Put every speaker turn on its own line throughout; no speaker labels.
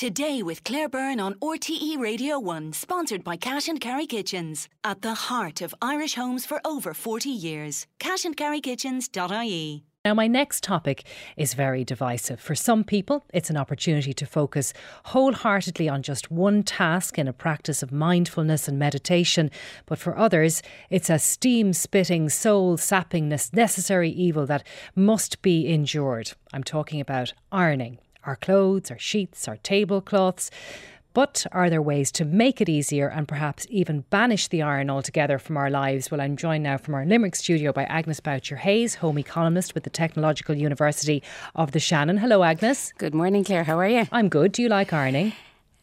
Today with Claire Byrne on RTE Radio 1, sponsored by Cash and Carry Kitchens. At the heart of Irish homes for over 40 years. cashandcarrykitchens.ie.
Now, my next topic is very divisive. For some people, it's an opportunity to focus wholeheartedly on just one task in a practice of mindfulness and meditation. But for others, it's a steam-spitting, soul-sapping, necessary evil that must be endured. I'm talking about ironing. Our clothes, our sheets, our tablecloths. But are there ways to make it easier and perhaps even banish the iron altogether from our lives? Well, I'm joined now from our Limerick studio by Agnes Boucher-Hayes, Homey columnist with the Technological University of the Shannon. Hello, Agnes.
Good morning, Claire. How are you?
I'm good. Do you like ironing?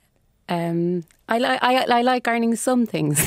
I like ironing some things.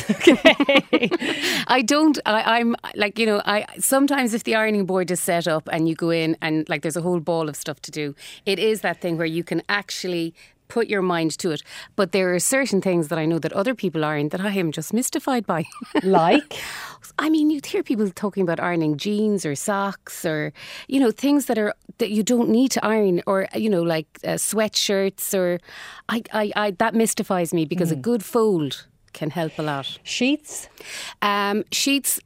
I don't. I'm like, sometimes if the ironing board is set up and you go in and like there's a whole ball of stuff to do, it is that thing where you can actually put your mind to it. But there are certain things that I know that other people aren't that I am just mystified by.
Like?
I mean, you'd hear people talking about ironing jeans or socks or, things that you don't need to iron or, like sweatshirts or that mystifies me because a good fold can help a lot.
Sheets?
Sheets,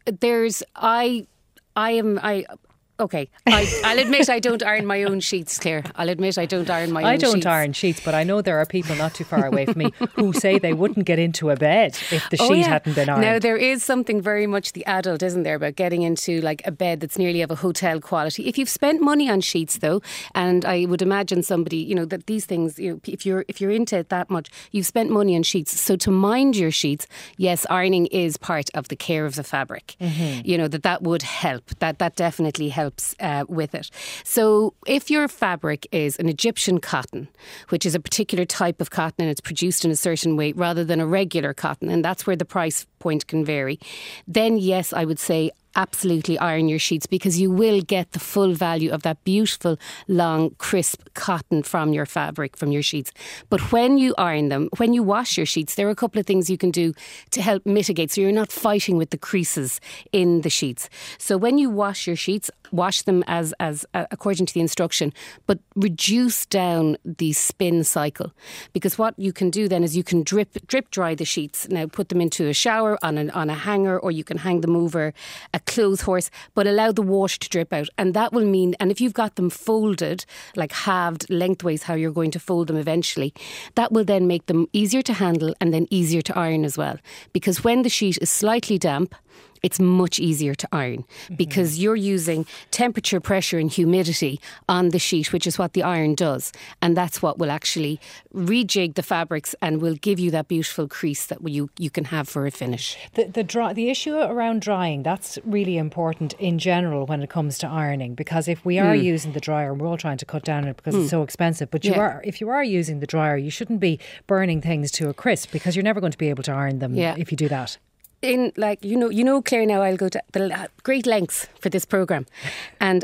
Okay, I'll admit I don't iron my own sheets, Claire. I'll admit I don't iron my own sheets.
I don't iron sheets, but I know there are people not too far away from me who say they wouldn't get into a bed if the sheet hadn't been ironed.
Now, there is something very much the adult, isn't there, about getting into like a bed that's nearly of a hotel quality. If you've spent money on sheets, though, and I would imagine somebody, that these things, if you're into it that much, you've spent money on sheets. So to mind your sheets, yes, ironing is part of the care of the fabric. Mm-hmm. That would help. That definitely helps with it. So if your fabric is an Egyptian cotton, which is a particular type of cotton and it's produced in a certain way rather than a regular cotton, and that's where the price point can vary, then yes, I would say absolutely iron your sheets because you will get the full value of that beautiful, long, crisp cotton from your fabric, from your sheets. But when you iron them, when you wash your sheets, there are a couple of things you can do to help mitigate so you're not fighting with the creases in the sheets. So when you wash your sheets, wash them as according to the instruction, but reduce down the spin cycle. Because what you can do then is you can drip dry the sheets. Now put them into a shower on a hanger, or you can hang them over a clothes horse, but allow the water to drip out. And that will mean, and if you've got them folded, like halved lengthways, how you're going to fold them eventually, that will then make them easier to handle and then easier to iron as well. Because when the sheet is slightly damp, it's much easier to iron because you're using temperature, pressure and humidity on the sheet, which is what the iron does. And that's what will actually rejig the fabrics and will give you that beautiful crease that you can have for a finish.
The issue around drying, that's really important in general when it comes to ironing, because if we are using the dryer, and we're all trying to cut down on it because it's so expensive, but if you are using the dryer, you shouldn't be burning things to a crisp because you're never going to be able to iron them if you do that.
In Claire, now I'll go to the great lengths for this programme, and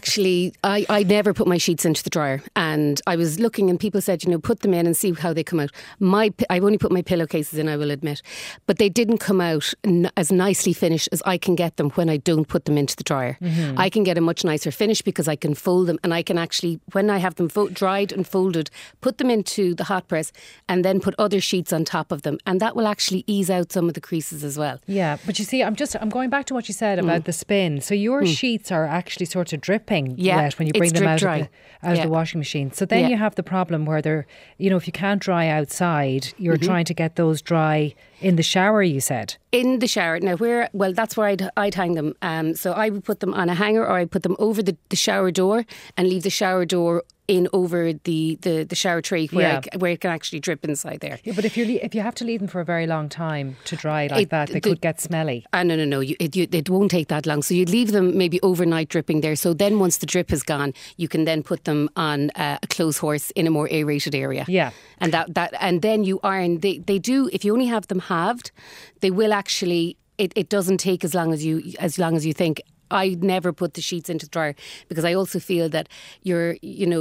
I never put my sheets into the dryer, and I was looking and people said put them in and see how they come out. I've only put my pillowcases in, I will admit, but they didn't come out as nicely finished as I can get them when I don't put them into the dryer. I can get a much nicer finish because I can fold them, and I can actually, when I have them dried and folded, put them into the hot press and then put other sheets on top of them, and that will actually ease out some of the creases as well.
Yeah, but you see, I'm going back to what you said about the spin. So your sheets are actually sort of dripping wet when you bring them out of the washing machine. So then you have the problem where they're, if you can't dry outside, you're trying to get those dry in the shower, you said.
In the shower. Now, that's where I'd hang them. So I would put them on a hanger, or I'd put them over the shower door and leave the shower door in over the shower tray where it can actually drip inside there.
Yeah, but if you have to leave them for a very long time to dry like that, they could get smelly.
No. It won't take that long. So you'd leave them maybe overnight dripping there. So then once the drip is gone, you can then put them on a clothes horse in a more aerated area.
Yeah.
And and then you iron. They do, if you only have them halved, they will actually, it doesn't take as long as you think. I never put the sheets into the dryer because I also feel that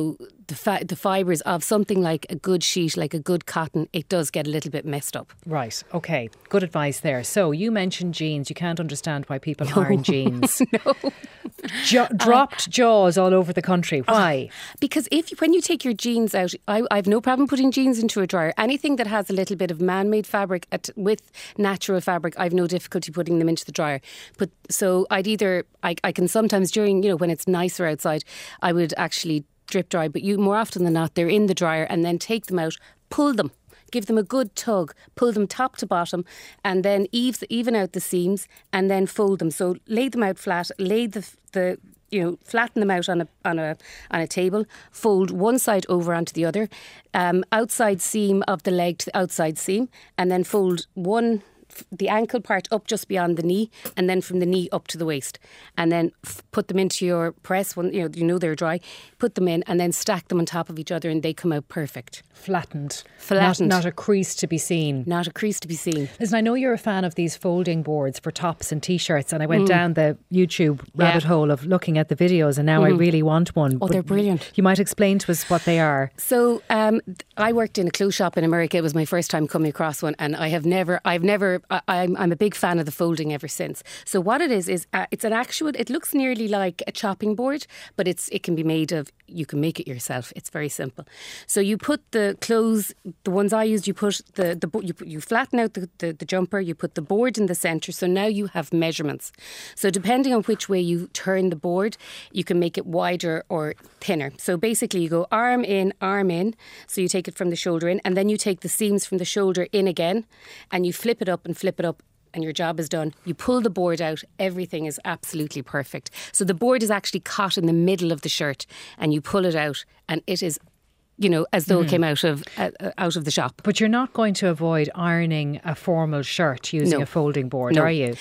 the fibres of something like a good sheet, like a good cotton, it does get a little bit messed up.
Right. Okay. Good advice there. So you mentioned jeans. You can't understand why people iron jeans.
No.
Dropped jaws all over the country. Why?
Because when you take your jeans out, I've no problem putting jeans into a dryer. Anything that has a little bit of man-made fabric with natural fabric, I've no difficulty putting them into the dryer. But so I can sometimes during, when it's nicer outside, I would actually drip dry. But more often than not, they're in the dryer, and then take them out, pull them. Give them a good tug, pull them top to bottom, and then even out the seams, and then fold them. So lay them out flat, flatten them out on a table, fold one side over onto the other, outside seam of the leg to the outside seam, and then fold the ankle part up just beyond the knee, and then from the knee up to the waist, and then put them into your press when they're dry. Put them in, and then stack them on top of each other, and they come out perfect.
Flattened.
Not
a crease to be seen.
Not a crease to be seen.
Listen, I know you're a fan of these folding boards for tops and t-shirts, and I went down the YouTube rabbit hole of looking at the videos, and now I really want one.
Oh, they're brilliant.
You might explain to us what they are.
So I worked in a clothes shop in America. It was my first time coming across one, and I'm a big fan of the folding ever since. So what it is it's an actual, it looks nearly like a chopping board, but it can be made of, you can make it yourself. It's very simple. So you put the clothes, the ones I used, you put you flatten out the jumper, you put the board in the centre. So now you have measurements. So depending on which way you turn the board, you can make it wider or thinner. So basically you go arm in. So you take it from the shoulder in, and then you take the seams from the shoulder in again, and you flip it up, and your job is done. You pull the board out, everything is absolutely perfect. So the board is actually caught in the middle of the shirt, and you pull it out, and it is, as though it came out of the shop.
But you're not going to avoid ironing a formal shirt using a folding board, are you?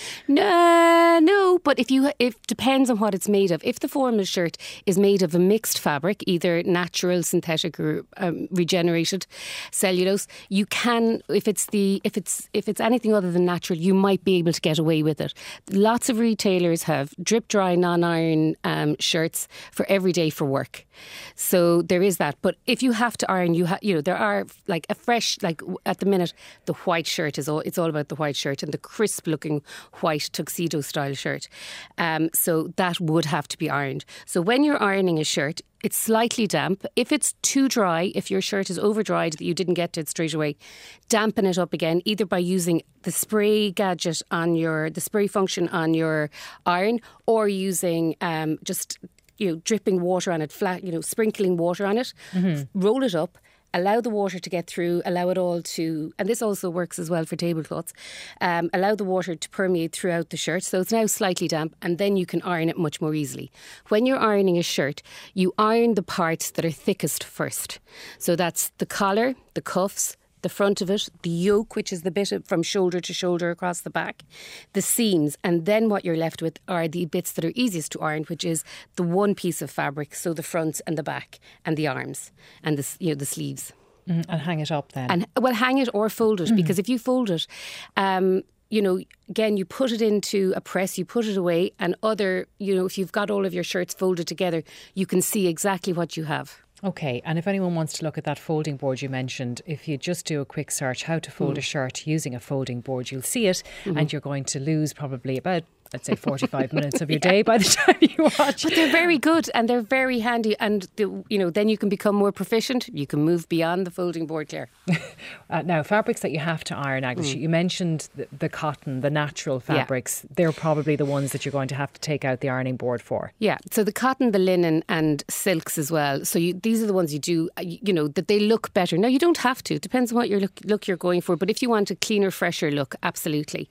No, but it depends on what it's made of. If the formal shirt is made of a mixed fabric, either natural, synthetic, or regenerated cellulose, you can. If it's anything other than natural, you might be able to get away with it. Lots of retailers have drip dry, non-iron shirts for every day for work. So there is that. But if you have to iron, there are like a fresh, like at the minute, the white shirt it's all about the white shirt and the crisp looking white tuxedo style shirt. So that would have to be ironed. So when you're ironing a shirt, it's slightly damp. If it's too dry, if your shirt is over dried that you didn't get to it straight away, dampen it up again, either by using the spray gadget the spray function on your iron, or using dripping water on it, flat, sprinkling water on it, roll it up, allow the water to get through, allow it all to, and this also works as well for tablecloths, allow the water to permeate throughout the shirt. So it's now slightly damp, and then you can iron it much more easily. When you're ironing a shirt, you iron the parts that are thickest first. So that's the collar, the cuffs, the front of it, the yoke, which is the bit from shoulder to shoulder across the back, the seams, and then what you're left with are the bits that are easiest to iron, which is the one piece of fabric, so the front and the back and the arms and the sleeves.
And hang it up then.
Hang it or fold it, because if you fold it, again, you put it into a press, you put it away, and if you've got all of your shirts folded together, you can see exactly what you have.
Okay, and if anyone wants to look at that folding board you mentioned, if you just do a quick search, how to fold a shirt using a folding board, you'll see it, and you're going to lose probably about, let's say, 45 minutes of your day by the time you watch.
But they're very good and they're very handy, and then you can become more proficient. You can move beyond the folding board, Claire.
Now, fabrics that you have to iron, Agnes, you mentioned the cotton, the natural fabrics. Yeah. They're probably the ones that you're going to have to take out the ironing board for. Yeah,
so the cotton, the linen and silks as well. So these are the ones you do, that they look better. Now, you don't have to. It depends on what your look you're going for. But if you want a cleaner, fresher look, absolutely.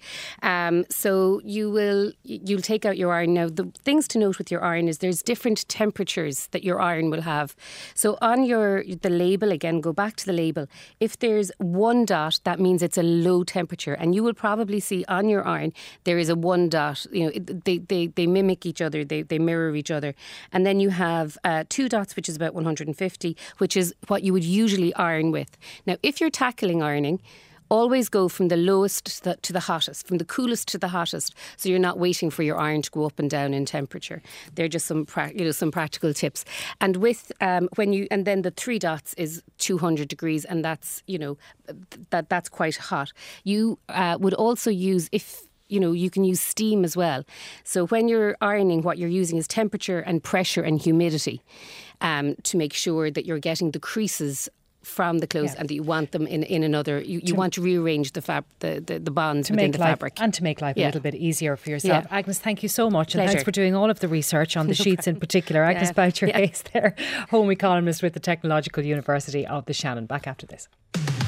So you'll take out your iron. Now, the things to note with your iron is there's different temperatures that your iron will have. So on the label, again, go back to the label. If there's one dot, that means it's a low temperature. And you will probably see on your iron, there is a one dot. They mimic each other. They mirror each other. And then you have 2 dots, which is about 150, which is what you would usually iron with. Now, if you're tackling ironing, always go from the lowest to the hottest, from the coolest to the hottest, so you're not waiting for your iron to go up and down in temperature. They're just some practical tips. And with and then the 3 dots is 200 degrees, and that's that's quite hot. You would also use, if you can use steam as well. So when you're ironing, what you're using is temperature and pressure and humidity to make sure that you're getting the creases from the clothes and that you want them in another. You want to rearrange the bonds within the fabric.
And to make life a little bit easier for yourself. Yeah. Agnes, thank you so much. And
Pleasure.
thanks for doing all of the research on the sheets in particular. Agnes Boucher-Hayes there, home economist with the Technological University of the Shannon. Back after this.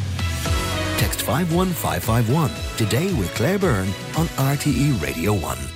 Text 51551 today with Claire Byrne on RTE Radio 1.